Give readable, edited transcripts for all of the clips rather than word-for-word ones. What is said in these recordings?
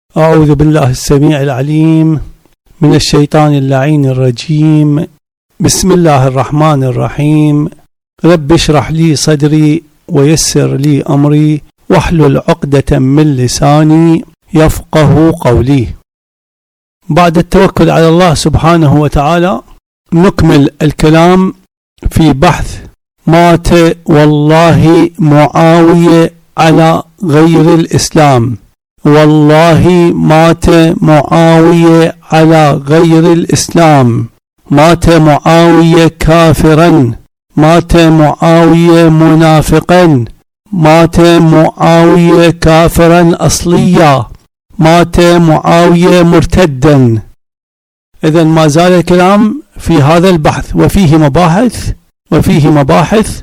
أعوذ بالله السميع العليم من الشيطان اللعين الرجيم. بسم الله الرحمن الرحيم. رب اشرح لي صدري ويسر لي أمري واحلل عقدة من لساني يفقه قولي. بعد التوكل على الله سبحانه وتعالى نكمل الكلام في بحث مات والله معاوية على غير الإسلام. والله مات معاوية على غير الإسلام، مات معاوية كافرا، مات معاوية منافقا، مات معاوية كافرا أصليا، مات معاوية مرتدا. إذن ما زال الكلام في هذا البحث وفيه مباحث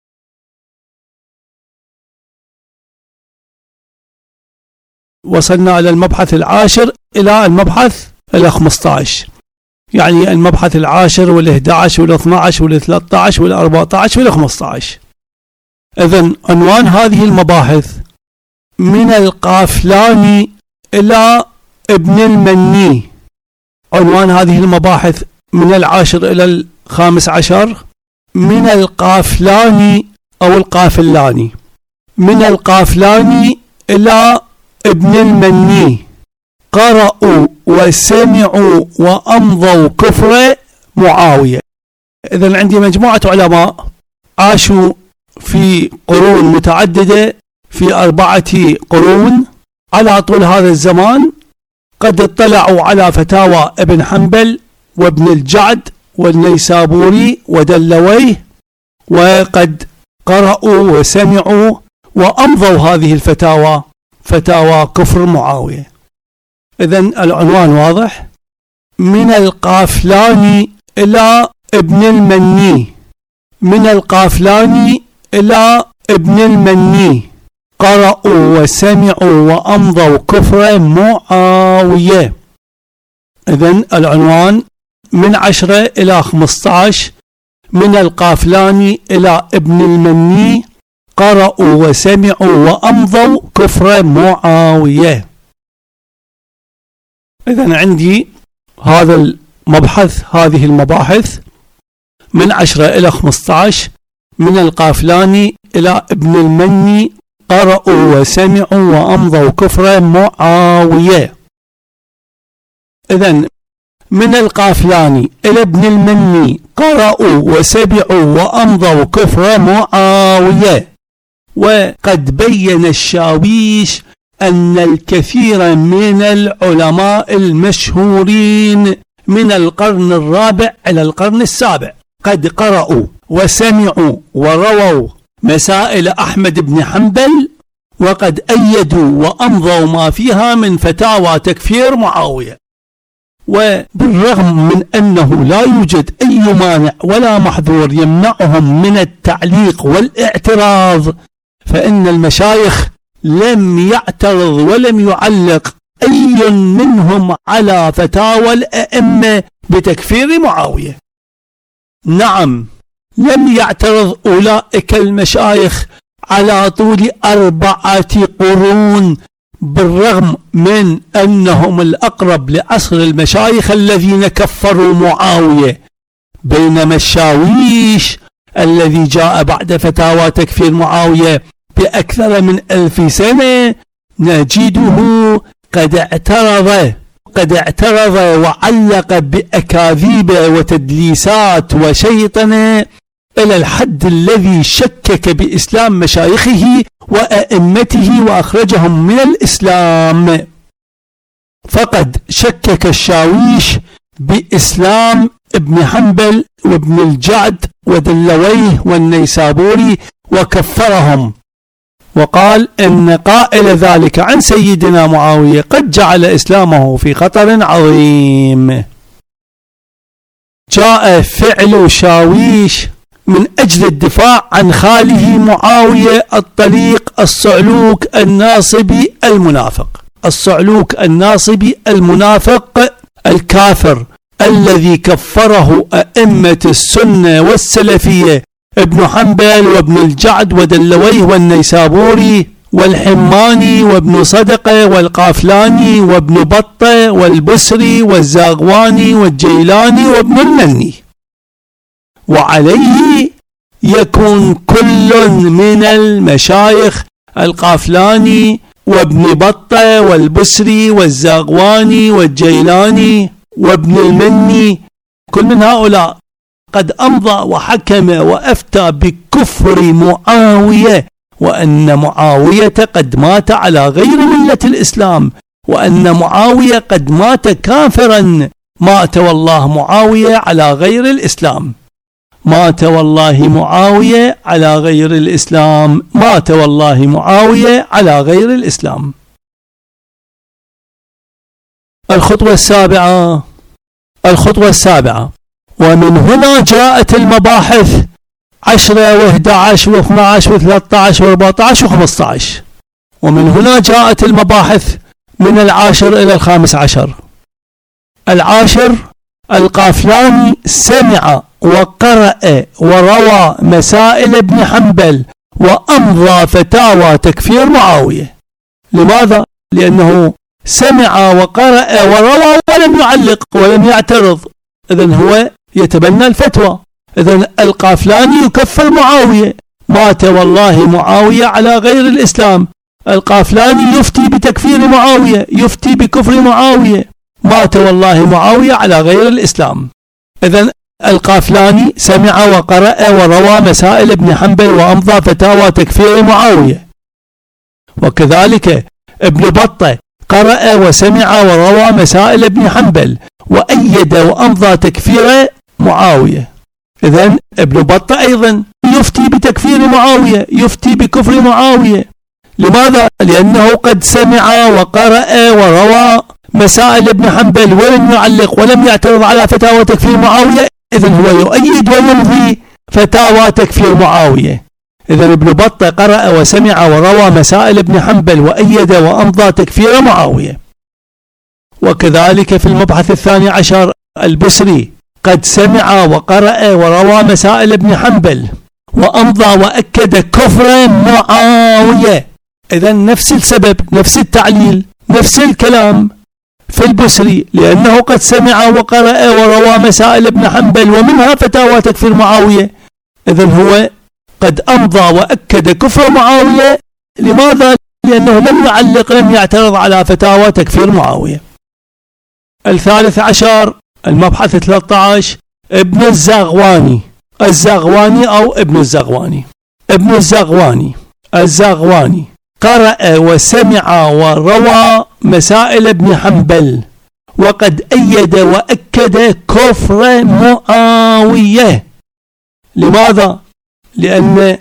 وصلنا إلى المبحث العاشر إلى المبحث 15، يعني المبحث العاشر وال11 وال12 وال13 وال14 وال15. إذن عنوان هذه المباحث من القافلاني إلى ابن المني. عنوان هذه المباحث من العاشر إلى ال15 من القافلاني أو القافلاني، من القافلاني إلى ابن المني قرأوا وسمعوا وأمضوا كفر معاوية. إذن عندي مجموعة علماء عاشوا في قرون متعددة، في 4 قرون على طول هذا الزمان، قد اطلعوا على فتاوى ابن حنبل وابن الجعد والنيسابوري ودلويه، وقد قرأوا وسمعوا وأمضوا هذه الفتاوى، فتاوى كفر معاوية. إذن العنوان واضح، من القافلاني إلى ابن المني، من القافلاني إلى ابن المني قرأوا وسمعوا وأمضوا كفر معاوية. إذن العنوان من 10 إلى 15 من القافلاني إلى ابن المني قرأوا وسمعوا وأمضوا كفر معاوية. إذن عندي هذا المبحث، هذه المباحث من 10 إلى 15 من القافلاني إلى ابن المني قرأوا وسمعوا وأمضوا كفر معاوية. إذن من القافلاني إلى ابن المني قرأوا وسمعوا وأمضوا كفر معاوية. وقد بين الشاويش أن الكثير من العلماء المشهورين من القرن الرابع إلى القرن السابع قد قرأوا وسمعوا ورووا مسائل أحمد بن حنبل، وقد أيدوا وأمضوا ما فيها من فتاوى تكفير معاوية. وبالرغم من أنه لا يوجد أي مانع ولا محظور يمنعهم من التعليق والاعتراض، فإن المشايخ لم يعترض ولم يعلق أي منهم على فتاوى الأئمة بتكفير معاوية. نعم، لم يعترض أولئك المشايخ على طول 4 قرون، بالرغم من أنهم الأقرب لعصر المشايخ الذين كفروا معاوية. بينما الشاويش الذي جاء بعد فتاوى تكفير معاوية بأكثر من 1000 سنة نجده قد اعترض وعلق بأكاذيب وتدليسات وشيطنة إلى الحد الذي شكك بإسلام مشايخه وأئمته وأخرجهم من الإسلام. فقد شكك الشاويش بإسلام ابن حنبل وابن الجعد ودلويه والنيسابوري وكفرهم، وقال إن قائل ذلك عن سيدنا معاوية قد جعل إسلامه في خطر عظيم. جاء فعل شاويش من أجل الدفاع عن خاله معاوية الطليق الصعلوك الناصبي المنافق، الصعلوك الناصبي المنافق الكافر الذي كفره أئمة السنة والسلفية ابن حنبل وابن الجعد ودلويه والنيسابوري والحماني وابن صدقة والقافلاني وابن بطة والبصري والزاغواني والجيلاني وابن المني. وعليه يكون كل من المشايخ القافلاني وابن بطة والبصري والزاغواني والجيلاني وابن المني، كل من هؤلاء قد أمضى وحكم وأفتى بكفر معاوية، وأن معاوية قد مات على غير ملة الإسلام، وأن معاوية قد مات كافرا. مات والله معاوية على غير الإسلام، مات والله معاوية على غير الإسلام، مات والله معاوية على غير الإسلام. الخطوة السابعة، ومن هنا جاءت المباحث 10 و11 و12 و13 و14 و15. ومن هنا جاءت المباحث من 10 إلى 15. 10 القافلاني سمع وقرأ وروى مسائل ابن حنبل وأمضى فتاوى تكفير معاوية. لماذا؟ لأنه سمع وقرأ وروى ولم يعلق ولم يعترض، إذن هو يتبنى الفتوى. إذن القافلاني يكفر معاوية، مات والله معاوية على غير الإسلام. القافلاني يفتي بتكفير معاوية، يفتي بكفر معاوية، مات والله معاوية على غير الإسلام. إذن القافلاني سمع وقرأ وروى مسائل ابن حنبل وأمضى فتاوى تكفير معاوية. وكذلك ابن بطة قرأ وسمع وروى مسائل ابن حنبل وأيد وأمضى تكفير معاوية. إذن ابن بطة أيضا يفتي بتكفير معاوية، يفتي بكفر معاوية. لماذا؟ لأنه قد سمع وقرأ وروى مسائل ابن حنبل ولم يعلق ولم يعترض على فتاوى تكفير معاوية، إذن هو يؤيد ويمضي فتاوى تكفير معاوية. إذن ابن بطة قرأ وسمع وروى مسائل ابن حنبل وأيد وأمضى تكفير معاوية. وكذلك في المبحث 12 البصري قد سمع وقرأ وروى مسائل ابن حنبل وأمضى وأكد كفر معاوية. إذن نفس السبب، نفس التعليل، نفس الكلام في البصري، لأنه قد سمع وقرأ وروى مسائل ابن حنبل ومنها فتاوى تكفير معاوية. إذن هو قد أمضى وأكد كفر معاوية. لماذا؟ لأنه لم يعلق، لم يعترض على فتاوى تكفير معاوية. 13 المبحث 13 ابن الزاغواني، الزاغواني أو ابن الزاغواني. ابن الزاغواني قرأ وسمع وروى مسائل ابن حنبل وقد أيد وأكد كفر معاوية. لماذا؟ لأن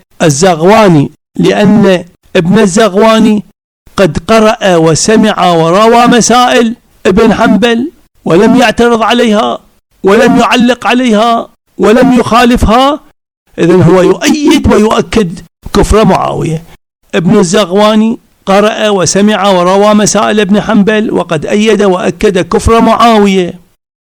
ابن الزاغواني قد قرأ وسمع وروى مسائل ابن حنبل ولم يعترض عليها ولم يعلق عليها ولم يخالفها، إذن هو يؤيد ويؤكد كفر معاوية. ابن الزاغواني قرأ وسمع وروى مسائل ابن حنبل وقد أيد وأكد كفر معاوية.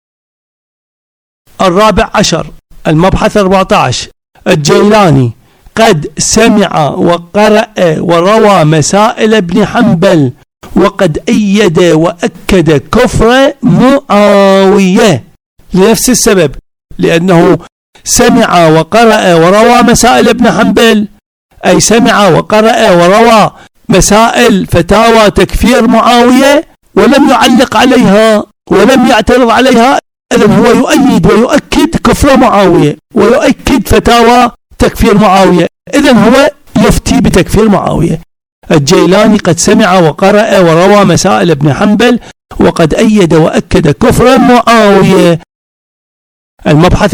14 المبحث 14 الجيلاني قد سمع وقرأ وروى مسائل ابن حنبل وقد أيد وأكد كفر معاوية. لنفس السبب، لأنه سمع وقرأ وروى مسائل ابن حنبل، أي سمع وقرأ وروى مسائل فتاوى تكفير معاوية ولم يعلق عليها ولم يعترض عليها، إذن هو يؤيد ويؤكد كفر معاوية ويؤكد فتاوى تكفير معاوية، إذن هو يفتي بتكفير معاوية. الجيلاني قد سمع وقرأ وروى مسائل ابن حنبل وقد أيد وأكد كفر معاوية. المبحث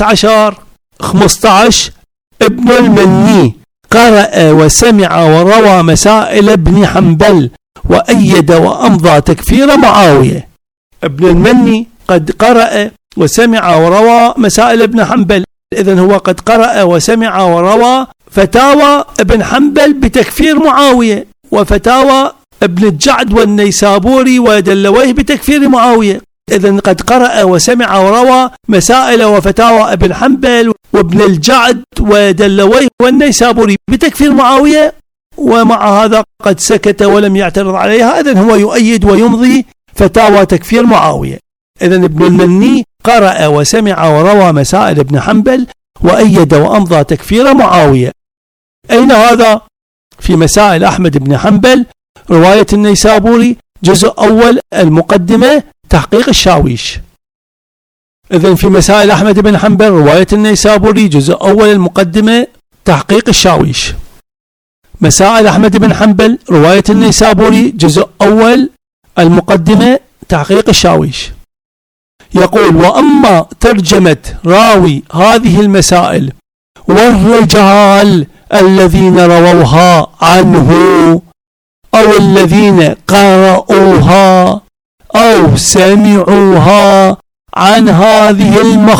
15 ابن المني قرأ وسمع وروى مسائل ابن حنبل وأيد وأمضى تكفير معاوية. ابن المني قد قرأ وسمع وروى مسائل ابن حنبل، إذن هو قد قرأ وسمع وروى فتاوى ابن حنبل بتكفير معاوية وفتاوى ابن الجعد والنيسابوري ودلويه بتكفير معاوية. إذن قد قرأ وسمع وروى مسائل وفتاوى ابن حنبل وابن الجعد ودلويه والنيسابوري بتكفير معاوية، ومع هذا قد سكت ولم يعترض عليها، إذن هو يؤيد ويمضي فتاوى تكفير معاوية. إذن ابن المني قرأ وسمع وروى مسائل ابن حنبل وأيد وأمضى تكفير معاوية. أين هذا؟ في مسائل أحمد بن حنبل رواية النيسابوري جزء أول المقدمة تحقيق الشاويش. إذن في مسائل أحمد بن حنبل رواية النيسابوري جزء أول المقدمة تحقيق الشاويش. مسائل أحمد بن حنبل رواية النيسابوري جزء أول المقدمة تحقيق الشاويش. يقول: وأما ترجمة راوي هذه المسائل والرجال الذين رووها عنه أو الذين قرأوها أو سمعوها عن هذه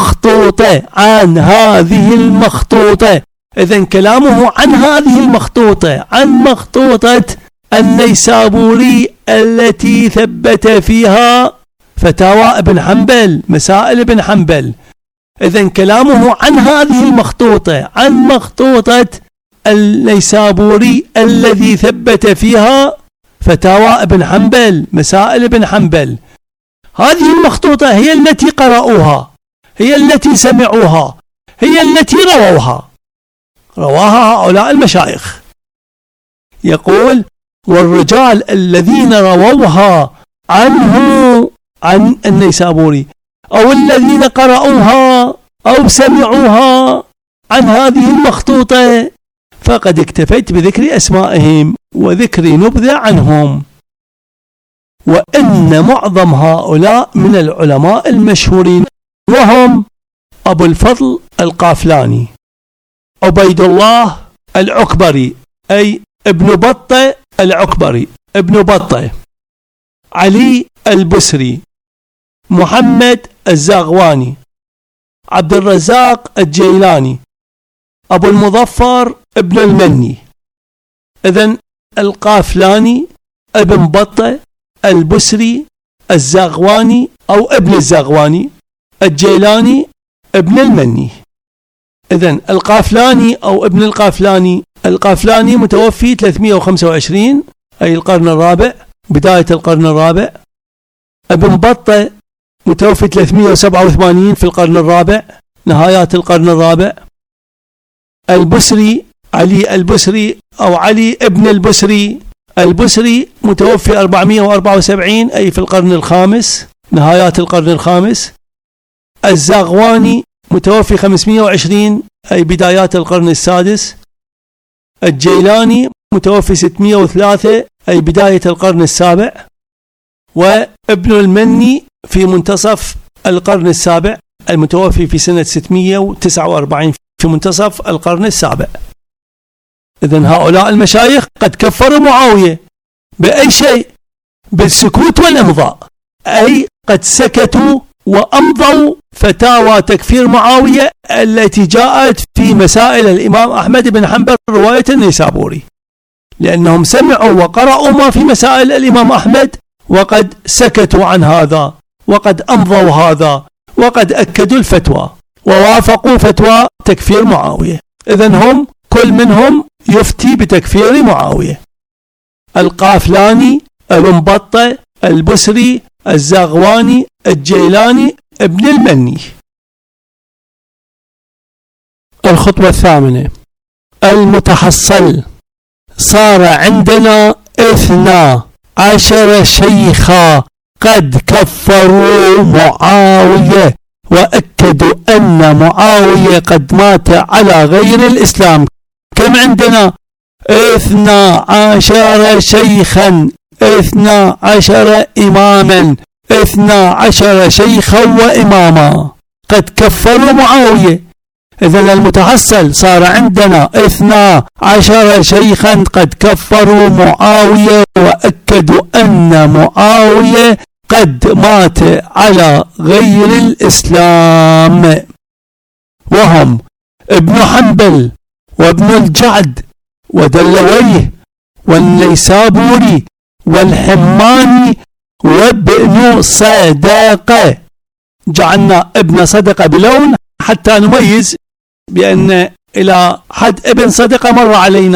المخطوطة إذن كلامه عن هذه المخطوطة، عن مخطوطة النيسابوري التي ثبت فيها فتاوى ابن حنبل مسائل ابن حنبل. إذن كلامه عن هذه المخطوطة، عن مخطوطة النيسابوري الذي ثبت فيها فتاوى ابن حنبل مسائل ابن حنبل. هذه المخطوطة هي التي قرأوها، هي التي سمعوها، هي التي رواها هؤلاء المشايخ. يقول: والرجال الذين رووها عنه عن النيسابوري أو الذين قرأوها أو سمعوها عن هذه المخطوطة فقد اكتفيت بذكر أسمائهم وذكر نبذة عنهم. وإن معظم هؤلاء من العلماء المشهورين، وهم أبو الفضل القافلاني، عبيد الله العكبري أي ابن بطة العكبري، ابن بطة، علي البسري، محمد الزاغواني، عبد الرزاق الجيلاني، أبو المظفر ابن المني. إذن القافلاني، ابن بطة، البسري، الزاغواني أو ابن الزاغواني، الجيلاني، ابن المني. إذن القافلاني أو ابن القافلاني، القافلاني متوفي 325 أي القرن الرابع، بداية القرن الرابع. ابن بطة متوفي 387 في القرن الرابع، نهايات القرن الرابع. البسري، علي البسري أو علي ابن البسري، البسري متوفي 474 أي في القرن الخامس، نهايات القرن الخامس. الزاغواني متوفي 520 أي بدايات القرن السادس. الجيلاني متوفي 603 أي بداية القرن السابع. وابن المني في منتصف القرن السابع، المتوفي في سنة 649 في منتصف القرن السابع. إذن هؤلاء المشايخ قد كفروا معاوية بأي شيء؟ بالسكوت والإمضاء، أي قد سكتوا وأمضوا فتاوى تكفير معاوية التي جاءت في مسائل الإمام أحمد بن حنبل رواية النيسابوري، لأنهم سمعوا وقرأوا ما في مسائل الإمام أحمد وقد سكتوا عن هذا وقد أمضوا هذا وقد أكدوا الفتوى ووافقوا فتوى تكفير معاوية. إذن هم كل منهم يفتي بتكفير معاوية: القافلاني، ابن بطة، البسري، الزاغواني، الجيلاني، ابن المني. الخطوة الثامنة: المتحصل. صار عندنا 12 شيخا قد كفروا معاوية وأكدوا أن معاوية قد مات على غير الإسلام. كم عندنا؟ 12 شيخا، 12 إماما، 12 شيخا وإماما قد كفروا معاوية. إذن المتحصل صار عندنا 12 شيخا قد كفروا معاوية وأكدوا أن معاوية قد مات على غير الإسلام، وهم ابن حنبل وابن الجعد ودلويه والنيسابوري والحماني وابن صدقة. جعلنا ابن صدقة بلون حتى نميز بأن إلى حد ابن صدقة مر علينا،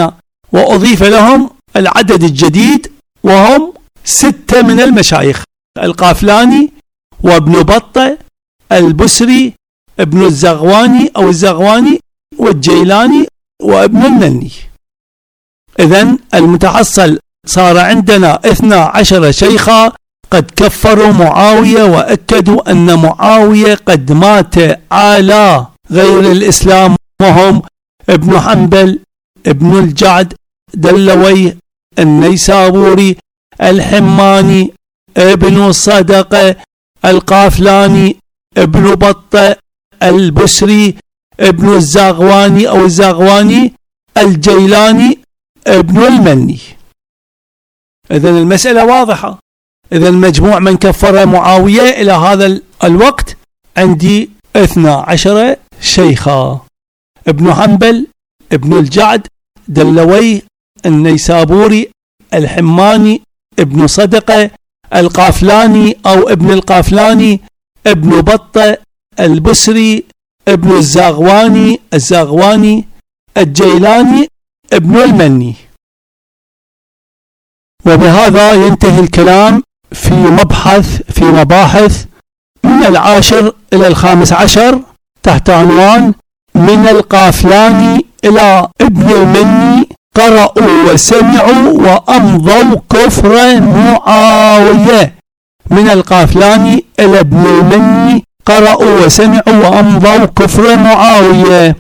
وأضيف لهم العدد الجديد وهم 6 من المشايخ: القافلاني، وابن بطة، البسري، ابن الزغواني أو الزغواني، والجيلاني، وابن المني. إذن المتحصل صار عندنا 12 شيخا قد كفروا معاوية وأكدوا أن معاوية قد مات على غير الإسلام، وهم ابن حنبل، ابن الجعد، دلوي، النيسابوري، الحماني، ابن صدقة، القافلاني، ابن بطة، البسري، ابن الزغواني أو الزغواني، الجيلاني، ابن المني. إذن المسألة واضحة. إذن المجموع من كفر معاوية إلى هذا الوقت عندي 12 شيخا: ابن حنبل، ابن الجعد، دلوي، النيسابوري، الحماني، ابن صدقة، القافلاني أو ابن القافلاني، ابن بطة، البسري، ابن الزغواني، الجيلاني، ابن المني. وبهذا ينتهي الكلام في مباحث من 10 إلى 15 تحت عنوان: من القافلاني إلى ابن المني قرأوا وسمعوا وأمضوا كفر معاوية. من القافلاني إلى ابن المني قرأوا وسمعوا وأمضوا كفر معاوية.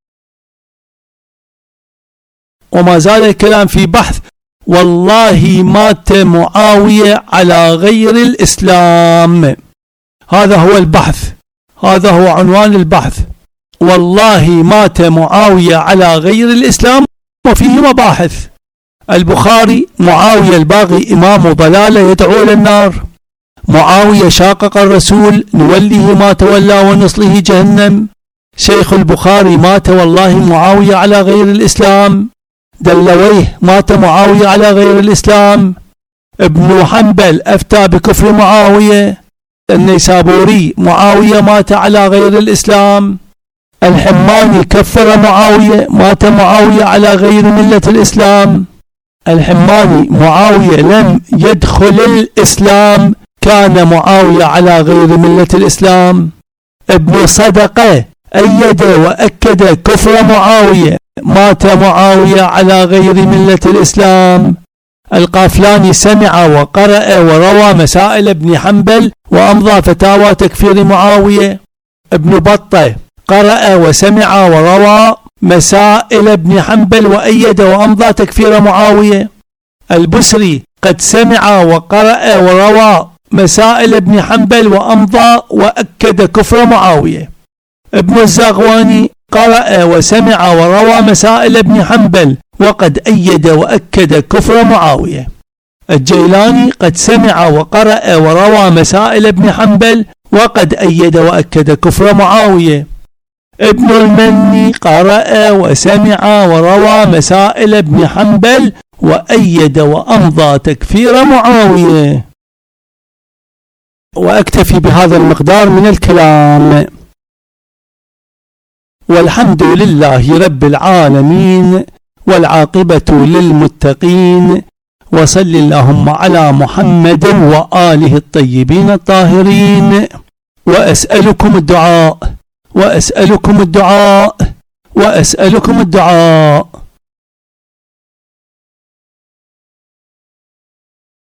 وما زال الكلام في بحث: والله مات معاوية على غير الإسلام. هذا هو البحث، هذا هو عنوان البحث: والله مات معاوية على غير الإسلام. وفيه مباحث: البخاري: معاوية الباغي إمام ضلالة يدعو إلى النار. معاوية شاقق الرسول، نوليه ما تولى ونصله جهنم. شيخ البخاري: مات والله معاوية على غير الإسلام. دلويه: مات معاوية على غير الإسلام. ابن حنبل أفتى بكفر معاوية. النيسابوري: معاوية مات على غير الإسلام. الحماني: كفر معاوية، مات معاوية على غير ملة الإسلام. الحماني: معاوية لم يدخل الإسلام، كان معاوية على غير ملة الإسلام. ابن صدقة: أيد وأكد كفر معاوية، مات معاوية على غير ملة الإسلام. القافلاني: سمع وقرأ وروى مسائل ابن حنبل وأمضى فتاوى تكفير معاوية. ابن بطة: قرأ وسمع وروى مسائل ابن حنبل وأيد وأمضى تكفير معاوية. البسري: قد سمع وقرأ وروى مسائل ابن حنبل وأمضى وأكد كفر معاوية. ابن الزغواني: قرأ وسمع وروى مسائل ابن حنبل وقد أيد وأكد كفر معاوية. الجيلاني: قد سمع وقرأ وروى مسائل ابن حنبل وقد أيد وأكد كفر معاوية. ابن المني: قرأ وسمع وروى مسائل ابن حنبل وأيد وأمضى تكفير معاوية. وأكتفي بهذا المقدار من الكلام. والحمد لله رب العالمين، والعاقبة للمتقين، وصل اللهم على محمد وآله الطيبين الطاهرين. وأسألكم الدعاء، وأسألكم الدعاء، وأسألكم الدعاء.